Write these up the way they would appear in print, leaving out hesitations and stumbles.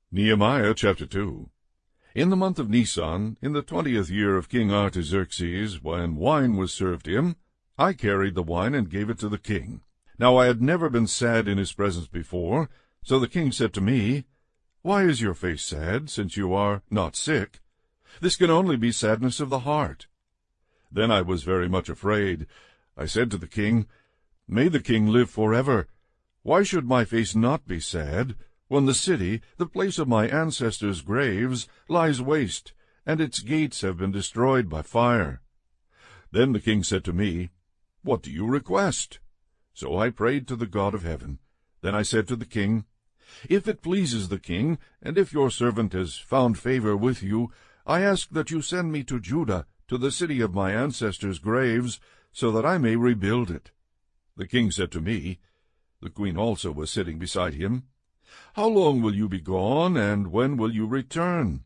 Nehemiah chapter 2. In the month of Nisan, in the 20th year of King Artaxerxes, when wine was served him, I carried the wine and gave it to the king. Now I had never been sad in his presence before, so the king said to me, "Why is your face sad, since you are not sick? This can only be sadness of the heart." Then I was very much afraid. I said to the king, "May the king live forever. Why should my face not be sad, when the city, the place of my ancestors' graves, lies waste, and its gates have been destroyed by fire?" Then the king said to me, "What do you request?" So I prayed to the God of heaven. Then I said to the king, "If it pleases the king, and if your servant has found favor with you, I ask that you send me to Judah, to the city of my ancestors' graves, so that I may rebuild it." The king said to me, the queen also was sitting beside him, "How long will you be gone, and when will you return?"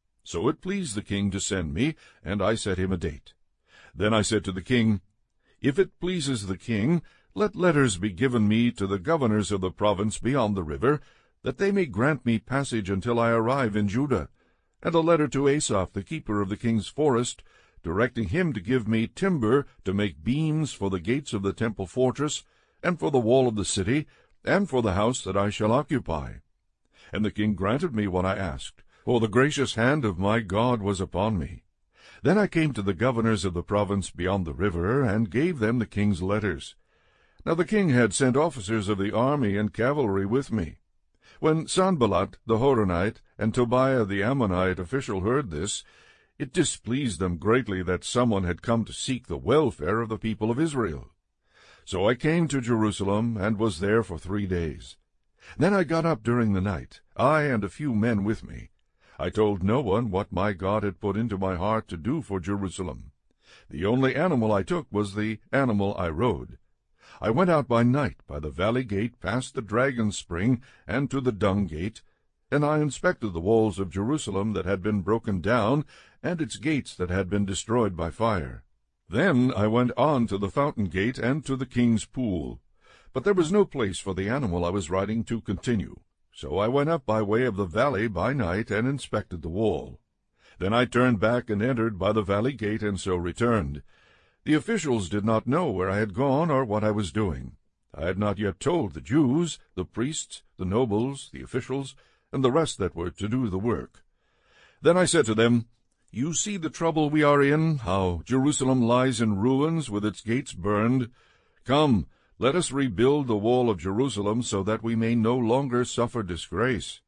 So it pleased the king to send me, and I set him a date. Then I said to the king, "If it pleases the king, let letters be given me to the governors of the province beyond the river, that they may grant me passage until I arrive in Judah, and a letter to Asaph, the keeper of the king's forest, directing him to give me timber to make beams for the gates of the temple fortress, and for the wall of the city, and for the house that I shall occupy." And the king granted me what I asked, for the gracious hand of my God was upon me. Then I came to the governors of the province beyond the river, and gave them the king's letters. Now the king had sent officers of the army and cavalry with me. When Sanballat the Horonite and Tobiah the Ammonite official heard this, it displeased them greatly that someone had come to seek the welfare of the people of Israel. So I came to Jerusalem, and was there for 3 days. Then I got up during the night, I and a few men with me. I told no one what my God had put into my heart to do for Jerusalem. The only animal I took was the animal I rode. I went out by night by the valley gate past the dragon spring and to the dung gate, and I inspected the walls of Jerusalem that had been broken down, and its gates that had been destroyed by fire. Then I went on to the fountain gate and to the king's pool. But there was no place for the animal I was riding to continue. So I went up by way of the valley by night and inspected the wall. Then I turned back and entered by the valley gate, and so returned. The officials did not know where I had gone or what I was doing. I had not yet told the Jews, the priests, the nobles, the officials, and the rest that were to do the work. Then I said to them, "You see the trouble we are in, how Jerusalem lies in ruins with its gates burned. Come, let us rebuild the wall of Jerusalem so that we may no longer suffer disgrace."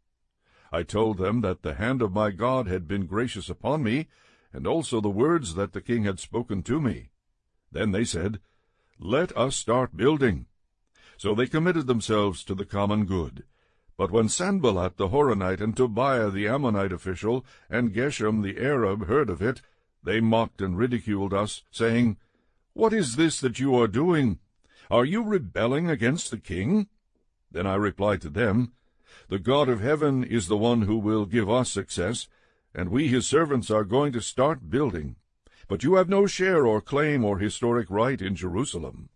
I told them that the hand of my God had been gracious upon me, and also the words that the king had spoken to me. Then they said, "Let us start building." So they committed themselves to the common good. But when Sanballat the Horonite and Tobiah the Ammonite official and Geshem the Arab heard of it, they mocked and ridiculed us, saying, "What is this that you are doing? Are you rebelling against the king?" Then I replied to them, "The God of heaven is the one who will give us success, and we his servants are going to start building. But you have no share or claim or historic right in Jerusalem."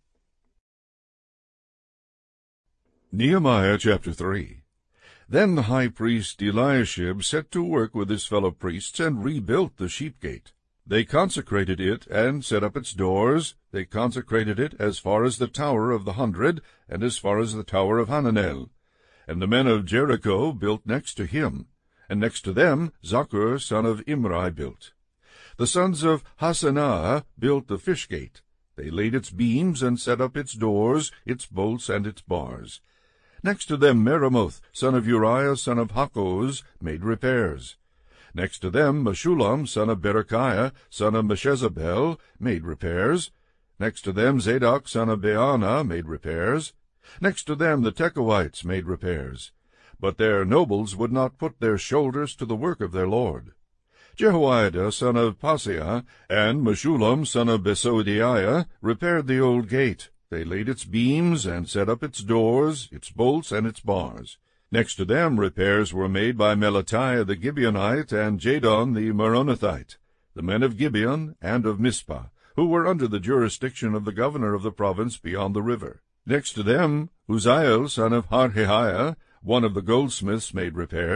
Nehemiah chapter 3. Then the high priest Eliashib set to work with his fellow priests and rebuilt the sheep gate. They consecrated it and set up its doors. They consecrated it as far as the Tower of the 100 and as far as the Tower of Hananel. And the men of Jericho built next to him, and next to them Zaccur son of Imri built. The sons of Hassenaah built the fish gate. They laid its beams and set up its doors, its bolts, and its bars. Next to them Meremoth, son of Uriah, son of Hakkoz, made repairs. Next to them Meshullam, son of Berechiah, son of Meshezabel, made repairs. Next to them Zadok, son of Baana, made repairs. Next to them the Tekoites made repairs. But their nobles would not put their shoulders to the work of their lord. Jehoiada, son of Paseah, and Meshullam, son of Besodiah, repaired the old gate. They laid its beams and set up its doors, its bolts, and its bars. Next to them repairs were made by Melatiah the Gibeonite and Jadon the Meronothite, the men of Gibeon and of Mizpah, who were under the jurisdiction of the governor of the province beyond the river. Next to them Uzziel, son of Harhaiah, one of the goldsmiths, made repairs.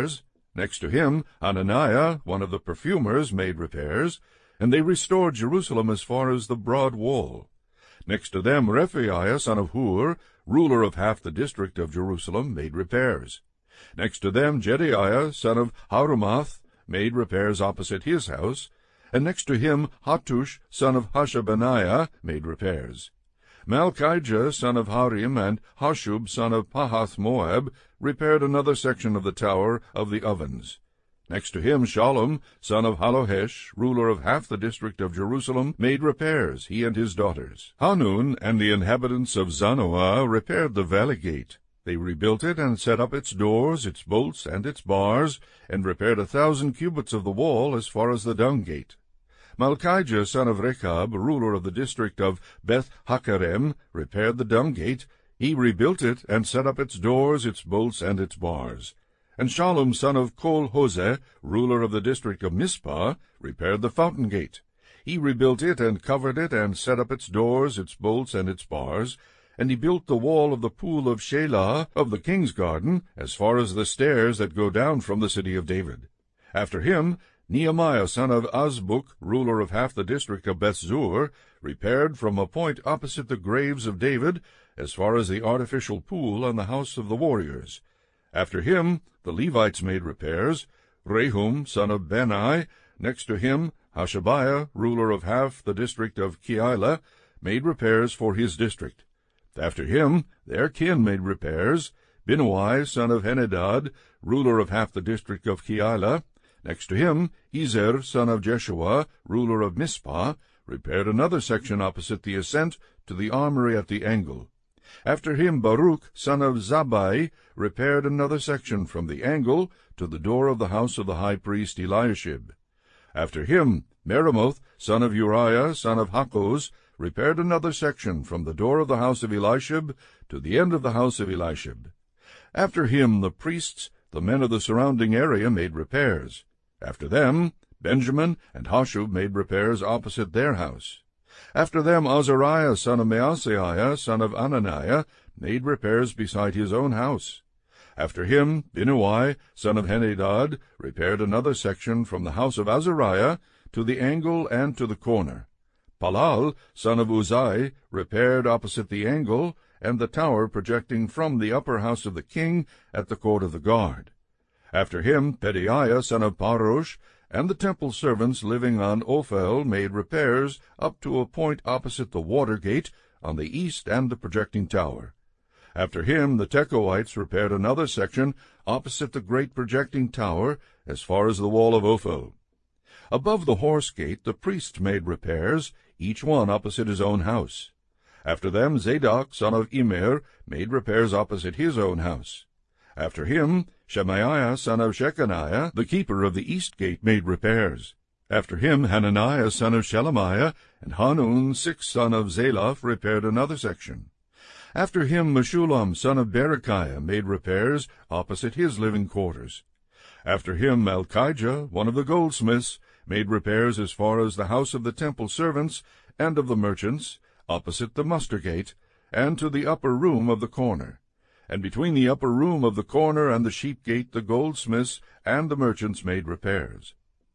Next to him, Hananiah, one of the perfumers, made repairs, and they restored Jerusalem as far as the broad wall. Next to them, Rephaiah, son of Hur, ruler of half the district of Jerusalem, made repairs. Next to them, Jedaiah, son of Harumath, made repairs opposite his house, and next to him, Hattush, son of Hashabaniah, made repairs. Malchijah, son of Harim, and Hashub, son of Pahath-Moab, repaired another section of the tower of the ovens. Next to him, Shallum, son of Halohesh, ruler of half the district of Jerusalem, made repairs, he and his daughters. Hanun and the inhabitants of Zanoah repaired the valley gate. They rebuilt it and set up its doors, its bolts, and its bars, and repaired 1,000 cubits of the wall as far as the dung gate. Malchijah, son of Rechab, ruler of the district of Beth-Hakerem, repaired the dung gate. He rebuilt it and set up its doors, its bolts, and its bars. And Shallum, son of Kol-Hoseh, ruler of the district of Mizpah, repaired the fountain gate. He rebuilt it and covered it and set up its doors, its bolts, and its bars. And he built the wall of the pool of Shelah of the king's garden, as far as the stairs that go down from the city of David. After him, Nehemiah, son of Azbuk, ruler of half the district of Bethzur, repaired from a point opposite the graves of David, as far as the artificial pool on the house of the warriors. After him, the Levites made repairs. Rehum, son of Bani, next to him, Hashabiah, ruler of half the district of Keilah, made repairs for his district. After him, their kin made repairs. Binnui, son of Henadad, ruler of half the district of Keilah. Next to him, Ezer, son of Jeshua, ruler of Mizpah, repaired another section opposite the ascent to the armory at the angle. After him, Baruch, son of Zabbai, repaired another section from the angle to the door of the house of the high priest Eliashib. After him, Meremoth, son of Uriah, son of Hakkoz, repaired another section from the door of the house of Eliashib to the end of the house of Eliashib. After him, the priests, the men of the surrounding area, made repairs. After them, Benjamin and Hashub made repairs opposite their house. After them, Azariah, son of Maaseiah, son of Ananiah, made repairs beside his own house. After him, Binnui, son of Henadad, repaired another section from the house of Azariah to the angle and to the corner. Palal, son of Uzai, repaired opposite the angle and the tower projecting from the upper house of the king at the court of the guard. After him, Pedaiah, son of Parosh, and the temple servants living on Ophel made repairs up to a point opposite the water gate on the east and the projecting tower. After him, the Tekoites repaired another section opposite the great projecting tower as far as the wall of Ophel. Above the horse gate, the priests made repairs, each one opposite his own house. After them, Zadok, son of Immer, made repairs opposite his own house. After him, Shemaiah, son of Shechaniah, the keeper of the east gate, made repairs. After him, Hananiah, son of Shelemiah, and Hanun, sixth son of Zalaph, repaired another section. After him, Meshullam, son of Berechiah, made repairs opposite his living quarters. After him, Malchijah, one of the goldsmiths, made repairs as far as the house of the temple servants and of the merchants, opposite the muster gate, and to the upper room of the corner. And between the upper room of the corner and the sheep gate the goldsmiths and the merchants made repairs.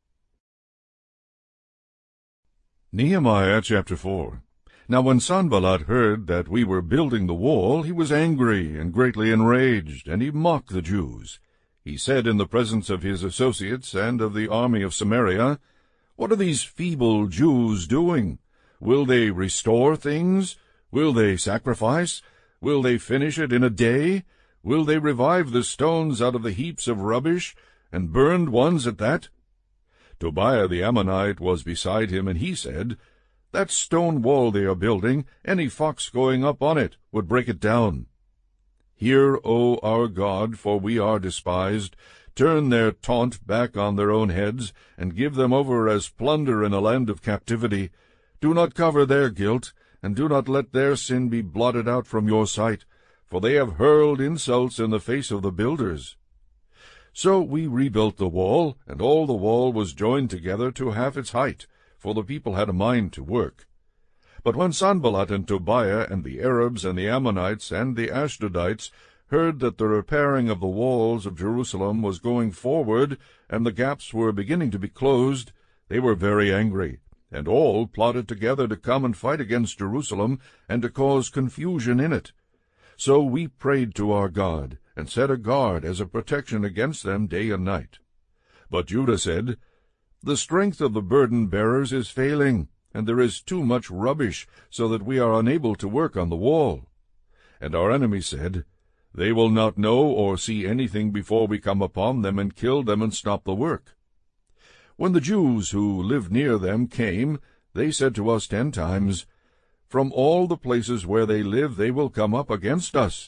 Nehemiah chapter 4. Now when Sanballat heard that we were building the wall, he was angry and greatly enraged, and he mocked the Jews. He said in the presence of his associates and of the army of Samaria, "What are these feeble Jews doing? Will they restore things? Will they sacrifice? Will they finish it in a day? Will they revive the stones out of the heaps of rubbish, and burned ones at that?" Tobiah the Ammonite was beside him, and he said, "That stone wall they are building, any fox going up on it would break it down. Hear, O our God, for we are despised. Turn their taunt back on their own heads, and give them over as plunder in a land of captivity. Do not cover their guilt, and do not let their sin be blotted out from your sight, for they have hurled insults in the face of the builders." So we rebuilt the wall, and all the wall was joined together to half its height, for the people had a mind to work. But when Sanballat and Tobiah and the Arabs and the Ammonites and the Ashdodites heard that the repairing of the walls of Jerusalem was going forward, and the gaps were beginning to be closed, they were very angry, and all plotted together to come and fight against Jerusalem, and to cause confusion in it. So we prayed to our God, and set a guard as a protection against them day and night. But Judah said, "The strength of the burden-bearers is failing, and there is too much rubbish, so that we are unable to work on the wall." And our enemies said, "They will not know or see anything before we come upon them and kill them and stop the work." When the Jews who lived near them came, they said to us 10 times, "From all the places where they live they will come up against us."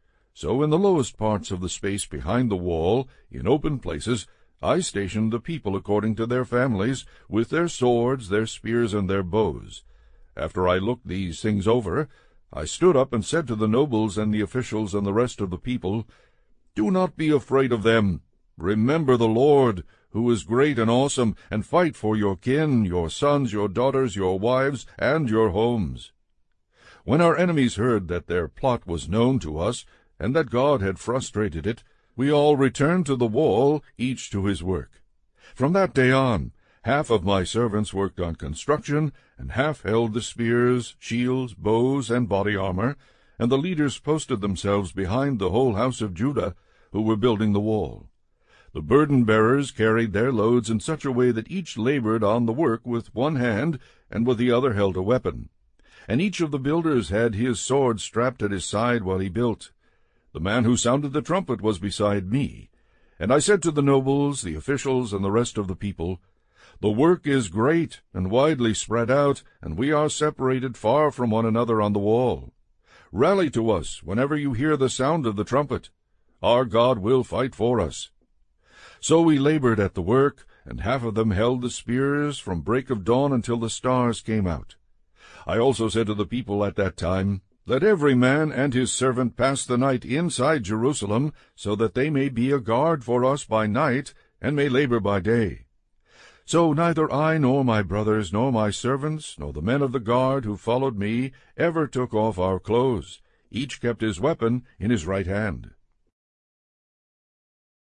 So in the lowest parts of the space behind the wall, in open places, I stationed the people according to their families, with their swords, their spears, and their bows. After I looked these things over, I stood up and said to the nobles and the officials and the rest of the people, "Do not be afraid of them. Remember the Lord, who is great and awesome, and fight for your kin, your sons, your daughters, your wives, and your homes." When our enemies heard that their plot was known to us, and that God had frustrated it, we all returned to the wall, each to his work. From that day on, half of my servants worked on construction, and half held the spears, shields, bows, and body armor, and the leaders posted themselves behind the whole house of Judah, who were building the wall. The burden-bearers carried their loads in such a way that each labored on the work with one hand, and with the other held a weapon. And each of the builders had his sword strapped at his side while he built. The man who sounded the trumpet was beside me. And I said to the nobles, the officials, and the rest of the people, "The work is great and widely spread out, and we are separated far from one another on the wall. Rally to us whenever you hear the sound of the trumpet. Our God will fight for us." So we labored at the work, and half of them held the spears from break of dawn until the stars came out. I also said to the people at that time, "Let every man and his servant pass the night inside Jerusalem, so that they may be a guard for us by night, and may labor by day." So neither I nor my brothers nor my servants nor the men of the guard who followed me ever took off our clothes. Each kept his weapon in his right hand.